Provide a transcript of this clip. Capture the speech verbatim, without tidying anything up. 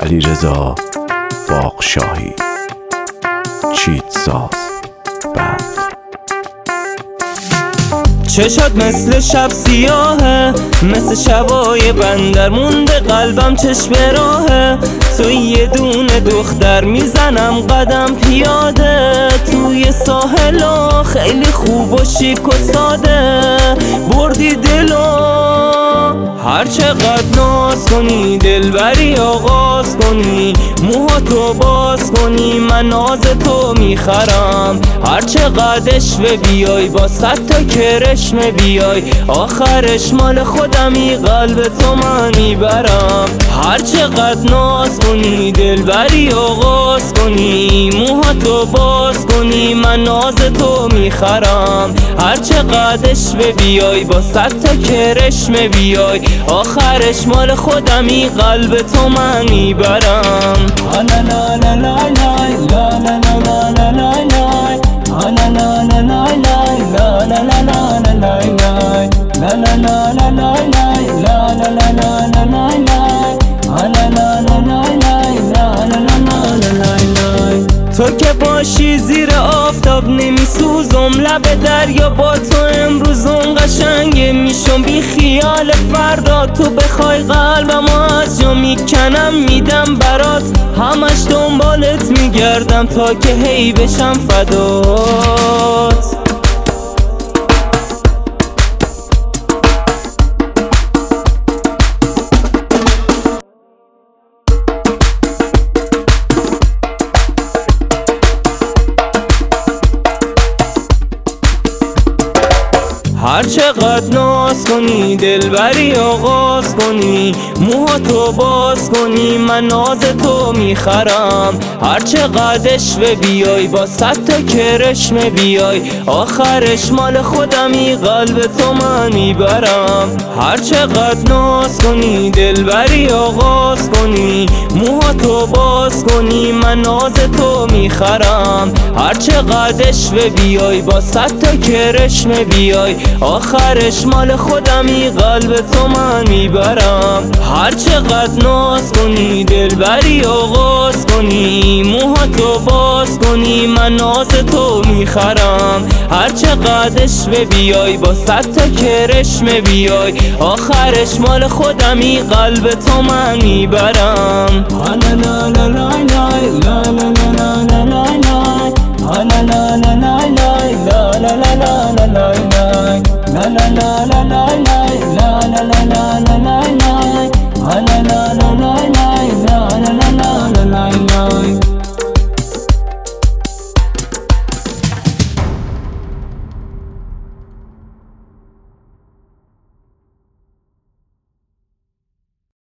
علیرضا باغشاهی، چیتساز بند. چشات مثل شب سیاهه، مثل شبای بندر مونده قلبم چشم راهه. توی یه دونه دختر میزنم قدم پیاده، توی ساحلا خیلی خوب و شیک و ساده. بردی دلو هر چقدر ناز کنی، دلبری آغاز کنی، موهاتو باز کنی، من ناز تو میخرم. هر چقدر اشوه بیای با صد تا کرشمه بیای، آخرش مال خودمی قلب تو من میبرم. هر چقدر ناز کنی، دلبری آغاز کنی، موهاتو باز کنی، من ناز تو میخرم. هر چقدر اشوه بیای با صد تا کرشمه بیای، آخرش مال خودمی قلب تو من میبرم. لا لا لا لا لا لا لا لا لا لا لا لا لا لا لا لا لا لا لا تو که باشی زیر آفتاب نمیسوزم، لب دریا با تو امروز اون قشنگه میشم بی خیال فردا. تو بخوای قلبمو از جا میکنم میدم برات، همش دنبالت میگردم تا که هی بشم فدات. هر چقدر ناز کنی، دلبری آغاز کنی، موهاتو باز کنی، من ناز تو میخرم. هر چقدر اشوه بیای با صد تا کرشمه بیای، آخرش مال خودمی قلب تو من میبرم. هر چقدر ناز کنی، دلبری آغاز کنی، موهاتو باز کنی، من ناز تو میخرم. هر چقدر اشوه بیای با صد تا کرشمه بیای، آخرش مال خودمی قلب تو من میبرم. هر چقدر ناز کنی، دلبری آغاز کنی، موهاتو باز کنی، من ناز تو میخرم. هر چقدر اشوه بیای با صد تا کرشمه بیای، آخرش مال خودمی قلب تو من میبرم. لا لا لا لا لا لا لا لا لا لا لا لا لا